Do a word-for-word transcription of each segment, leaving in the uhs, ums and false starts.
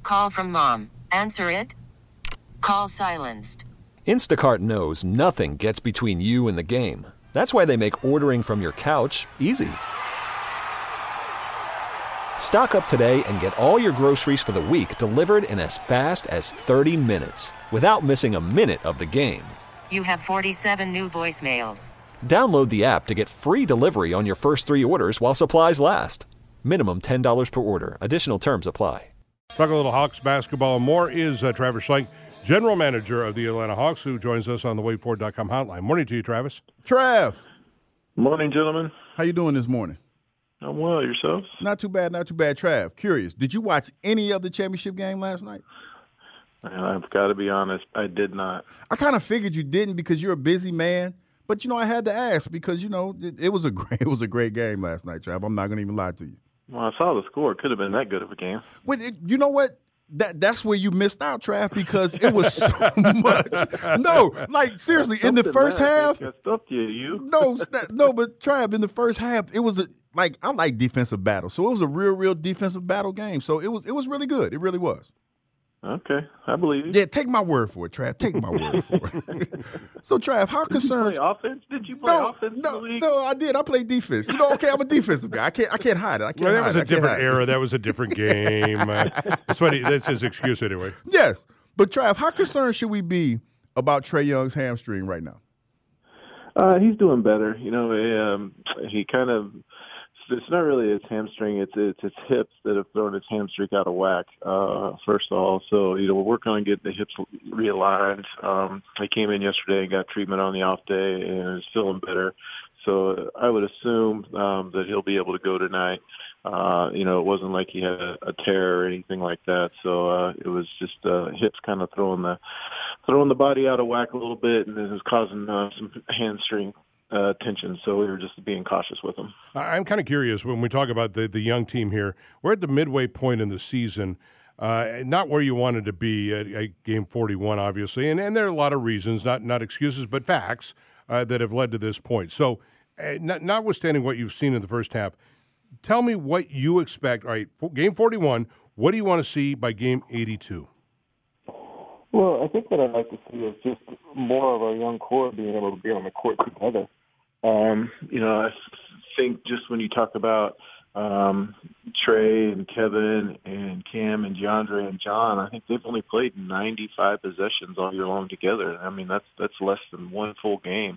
Call from mom. Answer it. Call silenced. Instacart knows nothing gets between you and the game. That's why they make ordering from your couch easy. Stock up today and get all your groceries for the week delivered in as fast as thirty minutes without missing a minute of the game. You have forty-seven new voicemails. Download the app to get free delivery on your first three orders while supplies last. Minimum ten dollars per order. Additional terms apply. Talk a little Hawks basketball and more is uh, Travis Schlenk, General Manager of the Atlanta Hawks, who joins us on the wade ford dot com hotline. Morning to you, Travis. Trav. Morning, gentlemen. How you doing this morning? I'm well. Yourselves? Not too bad, not too bad. Trav, curious, did you watch any of the championship game last night? I've got to be honest, I did not. I kind of figured you didn't because you're a busy man. But, you know, I had to ask because, you know, it, it was a great, it was a great game last night, Trav. I'm not going to even lie to you. Well, I saw the score. It could have been that good of a game. But it, you know what? That That's where you missed out, Trav, because it was so much. No, like, seriously, in the first half. I stumped you, you. No, no, but, Trav, in the first half, it was a, like, I like defensive battle. So it was a real, real defensive battle game. So it was it was really good. It really was. Okay, I believe you. Yeah, take my word for it, Trav. Take my word for it. So, Trav, how did concerned? Did you play offense? Did you play no, offense? No, in the league? no, I did. I played defense. You know, okay, I'm a defensive guy. I can't, I can't hide it. I can't Well, that hide was it. a different era. That was a different game. Uh, that's what he, that's his excuse anyway. Yes, but Trav, how concerned should we be about Trae Young's hamstring right now? Uh, he's doing better. You know, um, he kind of. It's not really his hamstring. It's it's his hips that have thrown his hamstring out of whack. Uh, first of all, so you know we're working on getting the hips realigned. Um, he came in yesterday and got treatment on the off day and is feeling better. So I would assume um, that he'll be able to go tonight. Uh, you know, it wasn't like he had a, a tear or anything like that. So uh, it was just uh, hips kind of throwing the throwing the body out of whack a little bit, and it was causing uh, some hamstring Uh, tension, so we were just being cautious with them. I'm kind of curious when we talk about the, the young team here. We're at the midway point in the season, uh, not where you wanted to be at, at game forty-one, obviously, and, and there are a lot of reasons, not not excuses, but facts uh, that have led to this point. So, uh, not, notwithstanding what you've seen in the first half, tell me what you expect. All right, game forty-one, what do you want to see by game eighty-two? Well, I think what I'd like to see is just more of our young core being able to be on the court together. Um, you know, I think just when you talk about um, Trey and Kevin and Cam and DeAndre and John, I think they've only played ninety-five possessions all year long together. I mean, that's that's less than one full game.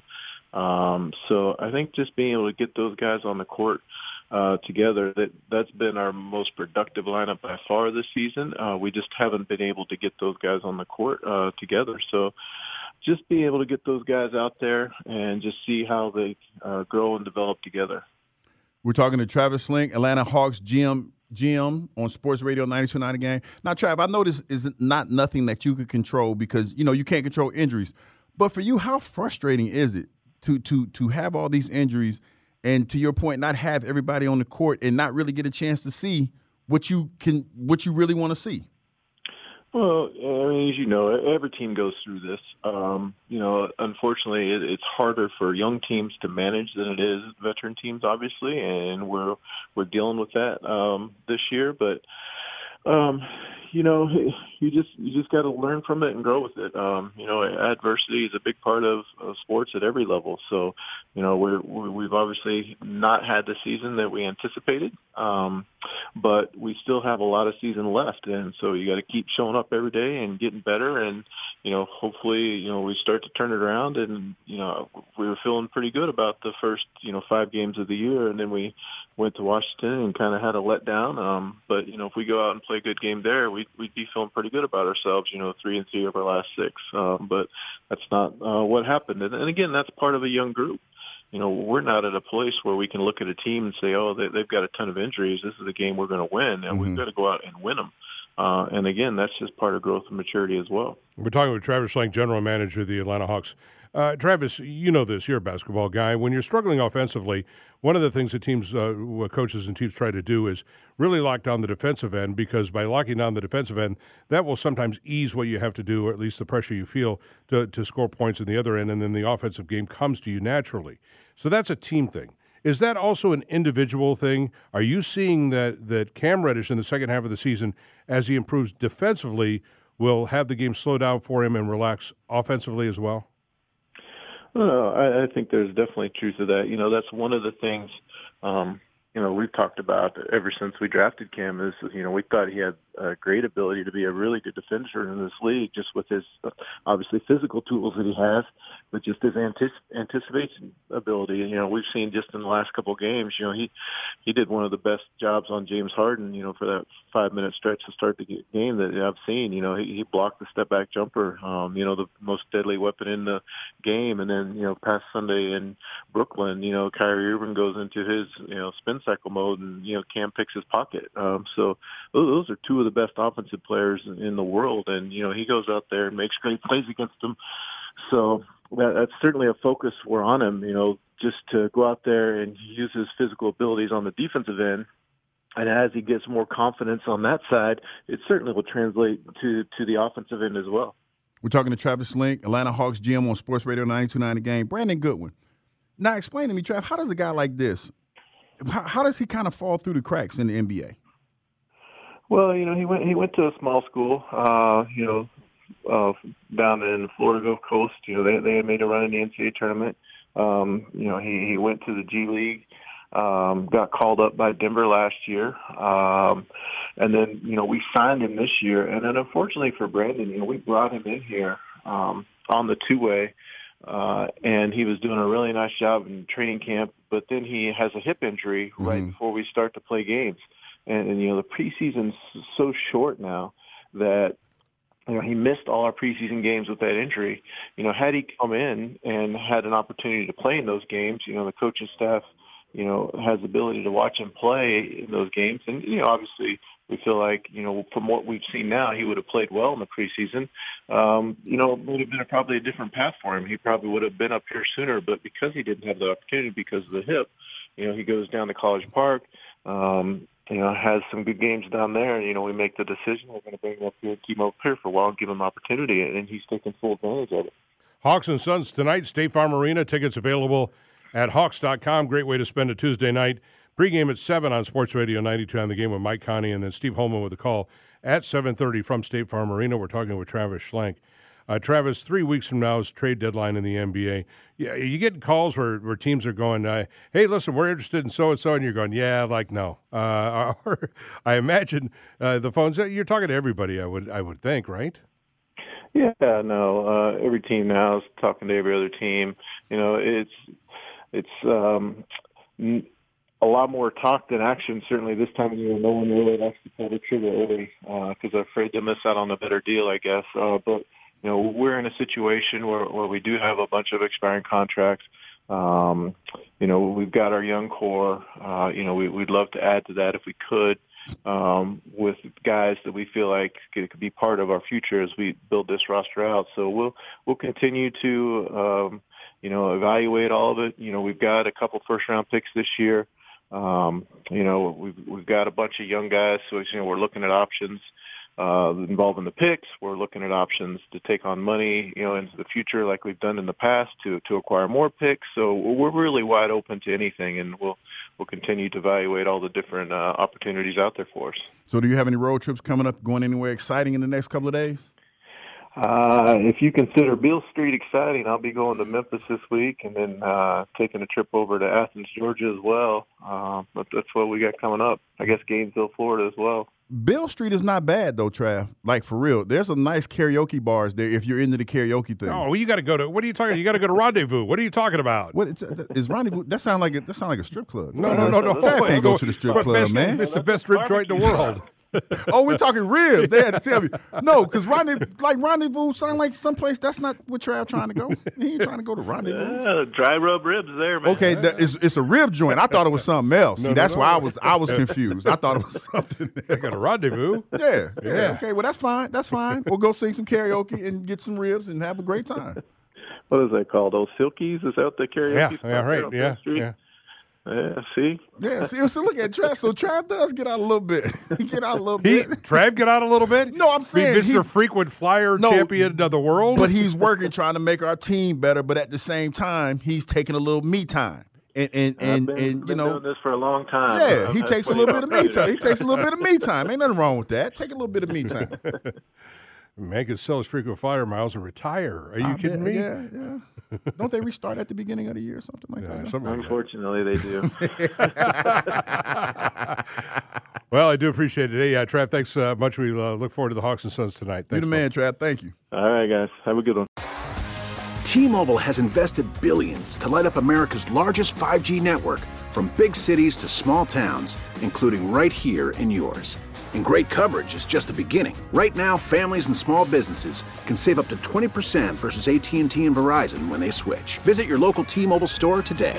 Um, so I think just being able to get those guys on the court uh, together, that that's been our most productive lineup by far this season. Uh, we just haven't been able to get those guys on the court uh, together. So just being able to get those guys out there and just see how they uh, grow and develop together. We're talking to Travis Schlenk, Atlanta Hawks G M, G M on Sports Radio ninety-two point nine Game. Now, Trav, I know this is not nothing that you could control because, you know, you can't control injuries. But for you, how frustrating is it to to to have all these injuries and, to your point, not have everybody on the court and not really get a chance to see what you can what you really want to see? Well, I mean, as you know, every team goes through this. Um, you know, unfortunately, it, it's harder for young teams to manage than it is veteran teams, obviously, and we're we're dealing with that um, this year. But um, you know, you just you just got to learn from it and grow with it. Um, you know, adversity is a big part of, of sports at every level. So, you know, we're we've obviously not had the season that we anticipated. Um, but we still have a lot of season left, and so you got to keep showing up every day and getting better, and you know, hopefully, you know, we start to turn it around. And you know, we were feeling pretty good about the first, you know, five games of the year, and then we went to Washington and kind of had a letdown. Um, but you know, if we go out and play a good game there, we'd we'd be feeling pretty good about ourselves. You know, three and three of our last six. Um, but that's not uh, what happened, and, and again, that's part of a young group. You know, we're not at a place where we can look at a team and say, oh, they, they've got a ton of injuries. This is a game we're going to win, and mm-hmm. we've got to go out and win them. Uh, and, again, that's just part of growth and maturity as well. We're talking with Travis Schlenk, General Manager of the Atlanta Hawks. Uh, Travis, you know this. You're a basketball guy. When you're struggling offensively, one of the things that teams, uh, coaches and teams try to do is really lock down the defensive end, because by locking down the defensive end, that will sometimes ease what you have to do, or at least the pressure you feel to, to score points in the other end, and then the offensive game comes to you naturally. So that's a team thing. Is that also an individual thing? Are you seeing that, that Cam Reddish in the second half of the season, as he improves defensively, will have the game slow down for him and relax offensively as well? Well, I, I think there's definitely truth to that. You know, that's one of the things, um, you know, we've talked about ever since we drafted Cam is, you know, we thought he had a great ability to be a really good defender in this league, just with his uh, obviously physical tools that he has, but just his anticip- anticipation ability. You know, we've seen just in the last couple of games, you know, he, he did one of the best jobs on James Harden, you know, for that five minute stretch to start the game that I've seen. You know, he, he blocked the step back jumper, um, you know, the most deadly weapon in the game. And then, you know, past Sunday in Brooklyn, you know, Kyrie Irving goes into his, you know, spin cycle mode and, you know, Cam picks his pocket. Um, so those, those are two of the best offensive players in, in the world. And, you know, he goes out there and makes great plays against them. So that, that's certainly a focus we're on him, you know, just to go out there and use his physical abilities on the defensive end. And as he gets more confidence on that side, it certainly will translate to, to the offensive end as well. We're talking to Travis Schlenk, Atlanta Hawks G M on Sports Radio ninety-two point nine The Game. Brandon Goodwin. Now, explain to me, Trav, how does a guy like this, how, how does he kind of fall through the cracks in the N B A? Well, you know, he went he went to a small school, uh, you know, uh, down in Florida Gulf Coast. You know, they they had made a run in the N C double A tournament. Um, you know, he, he went to the G League, um, got called up by Denver last year, um, and then you know we signed him this year. And then unfortunately for Brandon, you know, we brought him in here um, on the two way. Uh, and he was doing a really nice job in training camp, but then he has a hip injury mm-hmm. right before we start to play games. And, and, you know, the preseason's so short now that, you know, he missed all our preseason games with that injury. You know, had he come in and had an opportunity to play in those games, you know, the coaching staff, you know, has the ability to watch him play in those games. And, you know, obviously we feel like, you know, from what we've seen now, he would have played well in the preseason. Um, you know, it would have been a, probably a different path for him. He probably would have been up here sooner, but because he didn't have the opportunity because of the hip, you know, he goes down to College Park, um, you know, has some good games down there. And, you know, we make the decision, we're going to bring him up here, keep him up here for a while, and give him opportunity, and he's taking full advantage of it. Hawks and Suns tonight, State Farm Arena. Tickets available at Hawks dot com. Great way to spend a Tuesday night. Pre-game at seven on Sports Radio ninety-two on The Game with Mike Connie, and then Steve Holman with a call at seven thirty from State Farm Arena. We're talking with Travis Schlenk. Uh, Travis, three weeks from now is trade deadline in the N B A. Yeah, you get calls where, where teams are going, uh, hey, listen, we're interested in so-and-so, and you're going, yeah, like, no. Uh, or I imagine uh, the phones, you're talking to everybody, I would I would think, right? Yeah, no, uh, every team now is talking to every other team. You know, it's it's um, a lot more talk than action. Certainly this time of year, no one really likes to pull the trigger early because uh, they're afraid to miss out on a better deal, I guess. Uh, but, you know, we're in a situation where, where we do have a bunch of expiring contracts. Um, you know, we've got our young core. Uh, you know, we, we'd love to add to that if we could. Um, with guys that we feel like could, could be part of our future as we build this roster out. So we'll we'll continue to um, you know evaluate all of it. You know, we've got a couple first round picks this year. Um, you know, we've we've got a bunch of young guys, so you know we're looking at options uh, involving the picks. We're looking at options to take on money, you know, into the future like we've done in the past to to acquire more picks. So we're really wide open to anything, and we'll we'll continue to evaluate all the different uh, opportunities out there for us. So, do you have any road trips coming up, going anywhere exciting in the next couple of days? Uh, if you consider Beale Street exciting, I'll be going to Memphis this week and then uh, taking a trip over to Athens, Georgia as well. Uh, but that's what we got coming up. I guess Gainesville, Florida as well. Beale Street is not bad, though, Trav. Like, for real. There's some nice karaoke bars there if you're into the karaoke thing. Oh, well, you got to go to – what are you talking – you got to go to Rendezvous. What are you talking about? What is, is Rendezvous – that sounds like a, that sound like a strip club. No, no, no, no. Trav can't go to the strip club, best, man. It's the best rib joint in the world. Oh, we're talking ribs. They had to tell me. No, because rendezvous, like Rendezvous sound like someplace that's not where Trav trying to go. He ain't trying to go to Rendezvous. Yeah, dry rub ribs there, man. Okay, that, it's, it's a rib joint. I thought it was something else. No, See, no, that's no. why I was I was confused. I thought it was something else. I got a Rendezvous. Yeah, yeah, yeah. Okay, well, that's fine. That's fine. We'll go sing some karaoke and get some ribs and have a great time. What is that called? Those Silkies? Is that the karaoke? Yeah, yeah, right. Yeah, yeah. Yeah, see? Yeah, see, so look at Trav. So Trav does get out a little bit. He get out a little he, bit. Trav get out a little bit? No, I'm saying Mister Frequent Flyer no, champion of the world? But he's working trying to make our team better, but at the same time, he's taking a little me time. And and and, I've been, and you been know, doing this for a long time. yeah, I've he had takes a plenty little bit of me opportunities. time. He takes a little bit of me time. Ain't nothing wrong with that. Take a little bit of me time. Man could sell his frequent flyer miles and retire. Are you I kidding bet, me? Yeah, yeah. Don't they restart at the beginning of the year or something like Yeah, that? something like that. Unfortunately, they do. Well, I do appreciate it. Hey, uh, Trav, thanks uh, much. We uh, look forward to the Hawks and Suns tonight. You're Thanks, the man, Trav. Thank you. All right, guys. Have a good one. T-Mobile has invested billions to light up America's largest five G network, from big cities to small towns, including right here in yours. And great coverage is just the beginning. Right now, families and small businesses can save up to twenty percent versus A T and T and Verizon when they switch. Visit your local T-Mobile store today.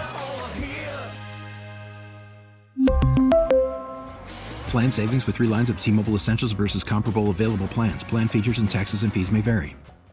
Plan savings with three lines of T-Mobile Essentials versus comparable available plans. Plan features and taxes and fees may vary.